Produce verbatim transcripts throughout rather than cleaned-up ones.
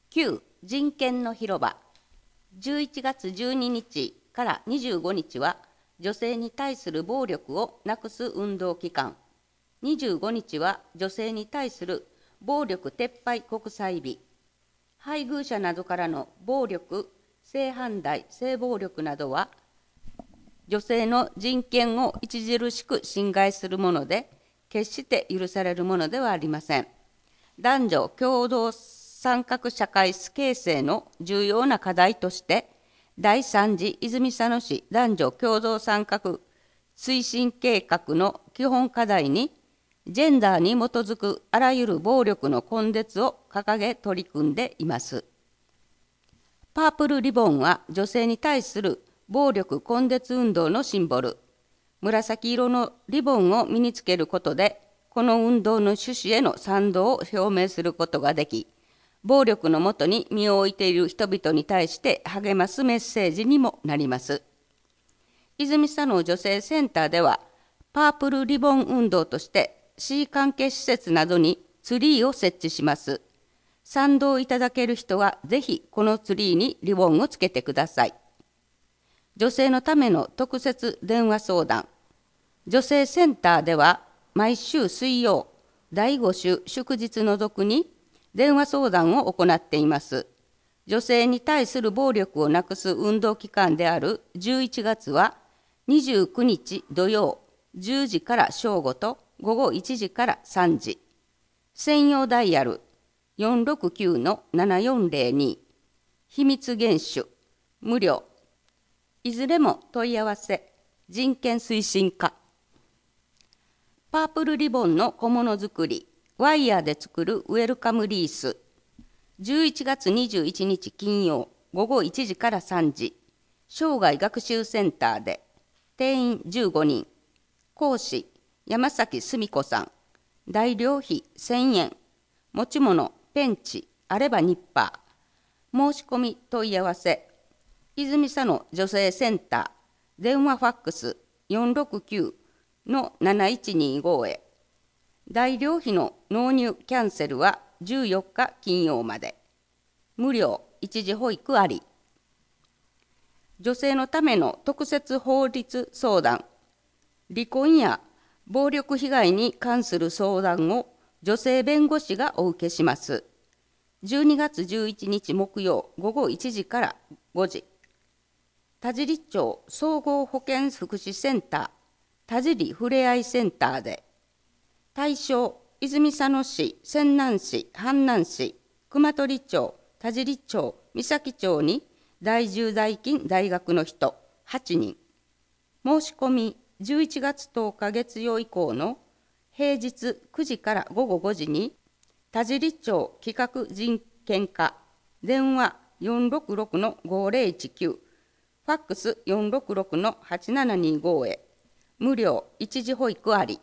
きゅう人権の広場。じゅういちがつじゅうににちからにじゅうごにちは女性に対する暴力をなくす運動期間。にじゅうごにちは女性に対する暴力撤廃国際日。配偶者などからの暴力、性犯罪、性暴力などは女性の人権を著しく侵害するもので、決して許されるものではありません。男女共同参画社会形成の重要な課題として、だいさん次泉佐野市男女共同参画推進計画の基本課題に、ジェンダーに基づくあらゆる暴力の根絶を掲げ取り組んでいます。パープルリボンは女性に対する暴力根絶運動のシンボル。紫色のリボンを身につけることで、この運動の趣旨への賛同を表明することができ、暴力のもとに身を置いている人々に対して励ますメッセージにもなります。泉佐野女性センターでは、パープルリボン運動として市関係施設などにツリーを設置します。賛同いただける人はぜひこのツリーにリボンをつけてください。女性のための特設電話相談。女性センターでは毎週水曜、だいご週祝日除くに電話相談を行っています。女性に対する暴力をなくす運動期間であるじゅういちがつはにじゅうくにち土曜じゅうじから正午とごごいちじからさんじ。専用ダイヤル よんろくきゅうのななよんぜろに。秘密厳守無料。いずれも問い合わせ人権推進課。パープルリボンの小物作り、ワイヤーで作るウェルカムリース。じゅういちがつにじゅういちにち金曜、ごごいちじからさんじ。生涯学習センターで、定員じゅうごにん。講師、山崎澄子さん。代料費せんえん。持ち物、ペンチ、あればニッパー。申し込み問い合わせ、泉佐野女性センター、電話ファックスよんろくきゅうのなないちにごへ。代料費の納入キャンセルはじゅうよっか金曜まで。無料一時保育あり。女性のための特設法律相談。離婚や暴力被害に関する相談を女性弁護士がお受けします。じゅうにがつじゅういちにち木曜ごごいちじからごじ。田尻町総合保健福祉センター、田尻ふれあいセンターで、対象、泉佐野市、泉南市、阪南市、熊取町、田尻町、三崎町に在住在勤大学の人はちにん。申し込みじゅういちがつとおか月曜以降の平日くじからごごごじに、田尻町企画人権課、電話よんろくろくのごぜろいちきゅう、ファックスよんろくろくのはちななにごへ。無料一時保育あり。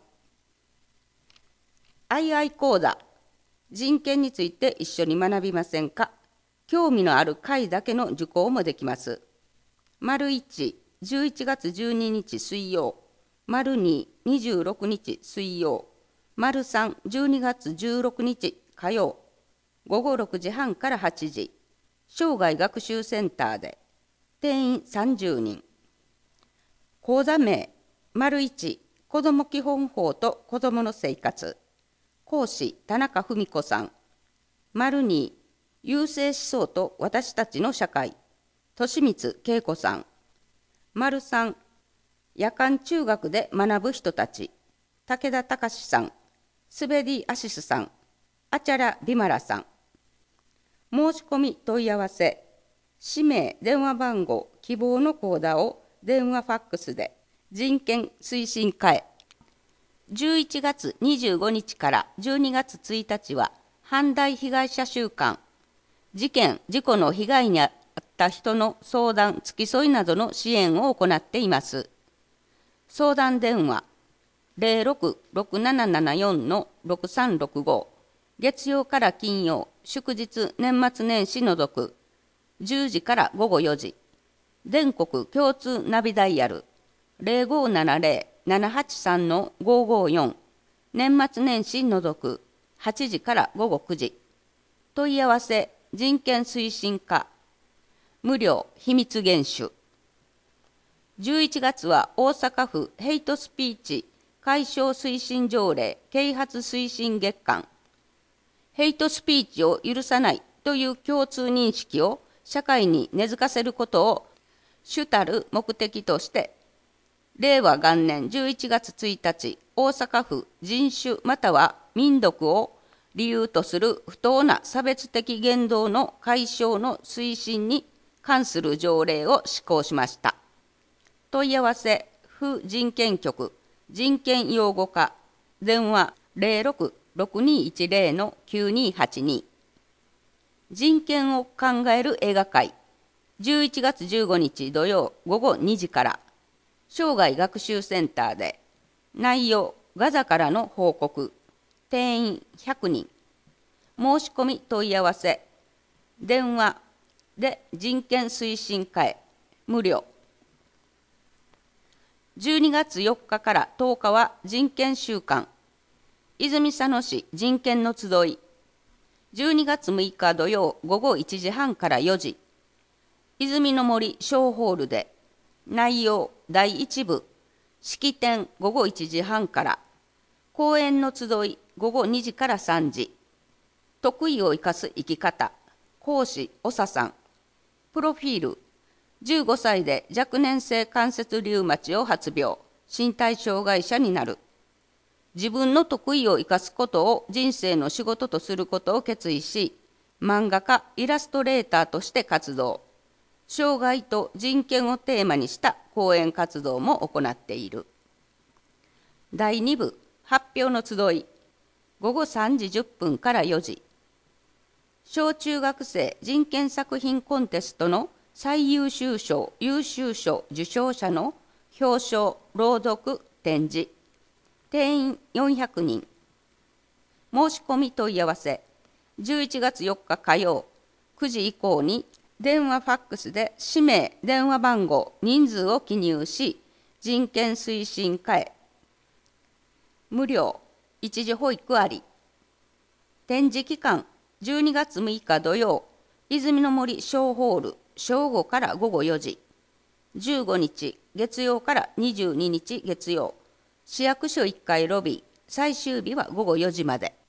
アイアイ 講座、人権について一緒に学びませんか。興味のある回だけの受講もできます。丸いち、じゅういちがつじゅうににち水曜、丸に、にじゅうろくにち水曜、丸さん、じゅうにがつじゅうろくにち火曜、ごごろくじはんからはちじ、生涯学習センターで、定員さんじゅうにん。講座名、丸いち、子ども基本法と子どもの生活。講師、田中文子さん。丸に、優生思想と私たちの社会。利光恵子さん。丸さん、夜間中学で学ぶ人たち。武田隆さん。スベディ・アシスさん。アチャラ・ビマラさん。申し込み問い合わせ、氏名、電話番号、希望の講座を電話ファックスで人権推進課へ。じゅういちがつにじゅうごにちからじゅうにがつついたちは犯罪被害者週間。事件・事故の被害に遭った人の相談、付き添いなどの支援を行っています。相談電話ぜろろくろくななななよんのろくさんろくご。月曜から金曜、祝日年末年始除くじゅうじからごごよじ。全国共通ナビダイヤルぜろごななぜろななはちさんのごごよん。年末年始除くはちじからごごくじ。問い合わせ人権推進課無料秘密厳守。じゅういちがつは大阪府ヘイトスピーチ解消推進条例啓発推進月間。ヘイトスピーチを許さないという共通認識を社会に根付かせることを主たる目的として、れいわがんねんじゅういちがつついたち、大阪府人種または民族を理由とする不当な差別的言動の解消の推進に関する条例を施行しました。問い合わせ府人権局人権擁護課電話 ゼロろく ろくにいちゼロ きゅうにはちに。人権を考える映画会じゅういちがつじゅうごにち土曜ごごにじから生涯学習センターで。内容ガザからの報告。定員ひゃくにん。申し込み問い合わせ電話で人権推進課へ無料。じゅうにがつよっかからとおかは人権週間泉佐野市人権の集い。じゅうにがつむいか土曜ごごいちじはんからよじ泉の森小ホールで。内容だいいち部式典ごごいちじはんから講演の集いごごにじからさんじ。得意を生かす生き方講師おささん。プロフィールじゅうごさいで若年性関節リウマチを発病身体障害者になる。自分の得意を生かすことを人生の仕事とすることを決意し、漫画家イラストレーターとして活動。障害と人権をテーマにした講演活動も行っている。だいに部発表の集いごごさんじじゅっぷんからよじ。小中学生人権作品コンテストの最優秀賞優秀賞受賞者の表彰朗読展示。定員よんひゃくにん。申し込み問い合わせじゅういちがつよっか火曜くじ以降に電話ファックスで氏名電話番号人数を記入し、人権推進課へ。無料一時保育あり。展示期間じゅうにがつむいか土曜泉の森小ホール正午からごごよじ。じゅうごにち月曜からにじゅうににち月曜市役所いっかいロビー。最終日はごごよじまで。